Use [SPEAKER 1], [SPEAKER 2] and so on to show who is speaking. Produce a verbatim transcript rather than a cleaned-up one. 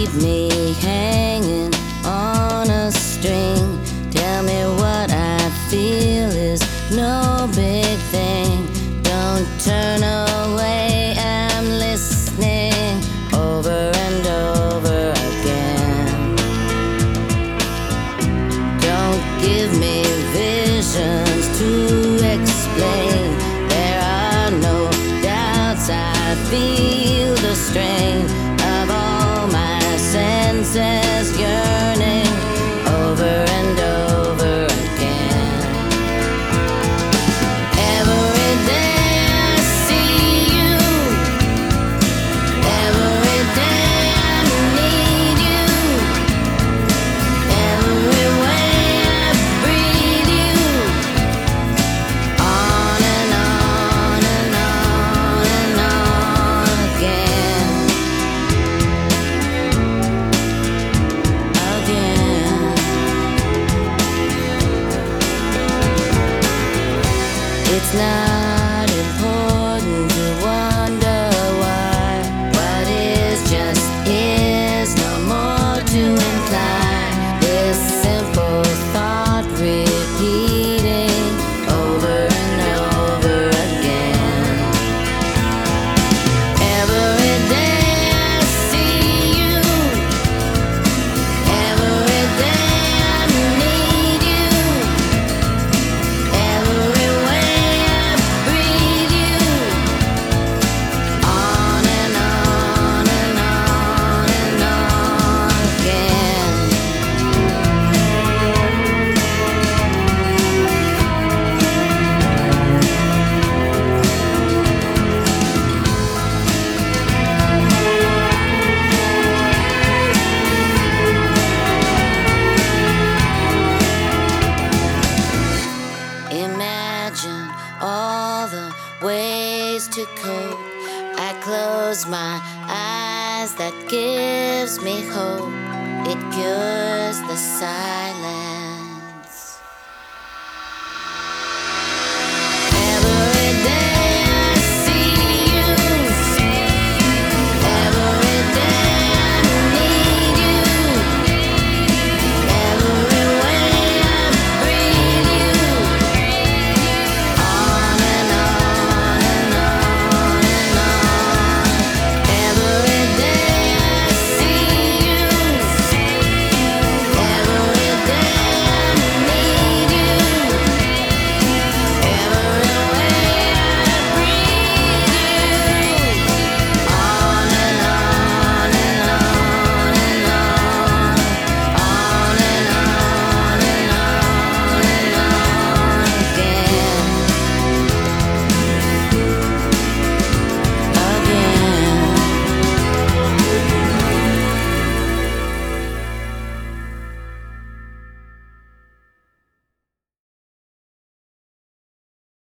[SPEAKER 1] leave me hanging on a string. Tell me what I feel is no big thing. Don't turn away, I'm listening over and over again. Don't give me visions to explain. There are no doubts, I feel the strain of all my senses yearning over and over again. Every day I see you, every day I need you, every way I breathe you, on and on and on and on again, again. It's not important to wonder why. What is just is, no more to imply. This simple thought repeating over and over again. Every day I see you, every day I need you, every way I breathe you, on and on and on and on again. Imagine all the ways to cope. I close my eyes, that gives me hope. It cures the silence.